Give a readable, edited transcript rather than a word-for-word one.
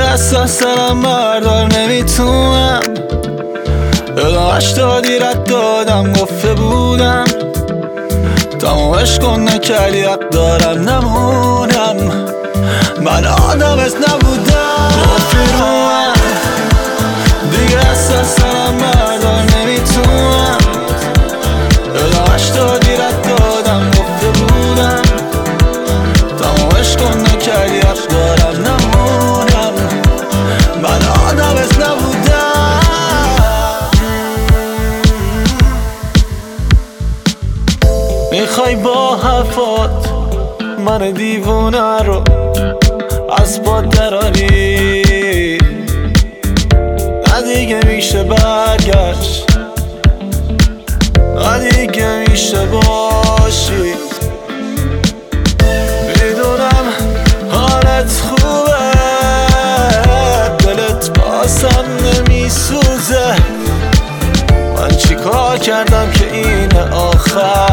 احساس دارم بردار نمیتونم ادامش دادی رد دادم گفته بودم تمامش کن نکردی حق دارم نمونم من آدم از نبودم گفتی رو من دیگه احساس دارم بردار نمیتونم ادامش دادی رد دادم گفته بودم تمامش کن نکردی حق دارم نمونم من آدم از نبودم میخوای با حرفات من دیوونه رو از پا دراری نه دیگه میشه برگشت نه دیگه میشه باشی میدونم حالت خوبه دلت باسم نمیسوزه من چی کار کردم که این آخر